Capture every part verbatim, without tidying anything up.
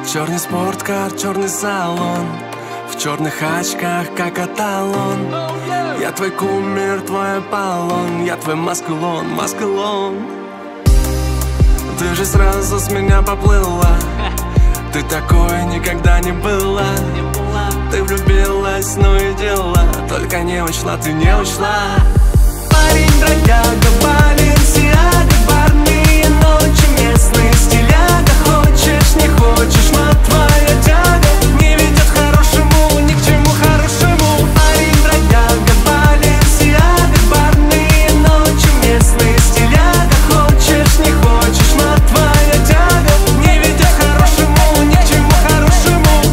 Черный спорткар, черный салон, в черных очках, как эталон. Я твой кумир, твой Аполлон, я твой маскулон, маскулон. Ты же сразу с меня поплыла, ты такой никогда не была. Ты влюбилась, ну и дела, только не учла, ты не учла. Парень, бродяга, Баленсиага, барные ночи, местные стиляга. Хочешь, не хочешь, но твоя тяга не ведет к хорошему, ни к чему хорошему. Парень, бродяга, Баленсиага, барные ночи, местные стиляга. Хочешь, не хочешь, но твоя тяга не ведет к хорошему, ни к чему хорошему.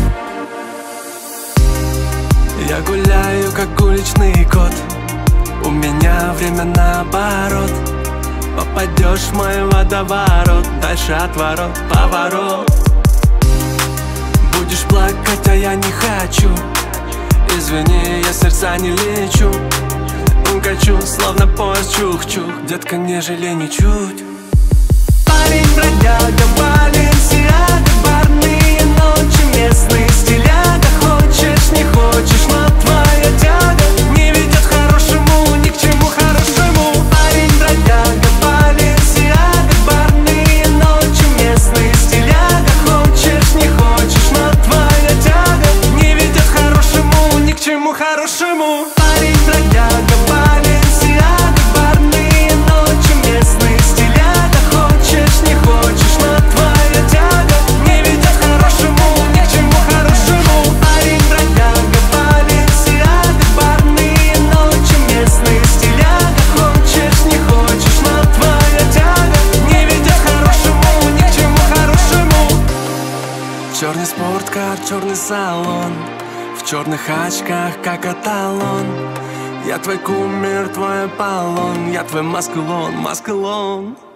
Я гуляю, как уличный кот, у меня время наоборот. Попадешь в мой водоворот, дальше отворот, поворот. Будешь плакать, а я не хочу. Извини, я сердца не лечу. Качу, словно поезд чух-чух. Детка, не жалей ничуть. Парень, бродяга, Баленсиага, барные ночи, местные стиляга. Хочешь, не хочешь, но твоя тяга не ведет к хорошему, ни к чему хорошему. Парень, бродяга, Баленсиага, барные ночи, местные стиляга. Хочешь, не хочешь, но твоя тяга не ведет к хорошему, ни к чему хорошему. Парень, бродяга, Баленсиага, барные ночи, местные стиляга. Хочешь, не хочешь, но твоя тяга не ведет к хорошему, ни к чему хорошему. Парень, бродяга, Баленсиага, барные ночи, местные стиляга. Хочешь, не хочешь, но твоя тяга не ведет к хорошему, ни к чему хорошему. Черный спорткар, черный салон, в черных очках, как эталон. Я твой кумир, твой Аполлон, я твой маскулон, маскулон.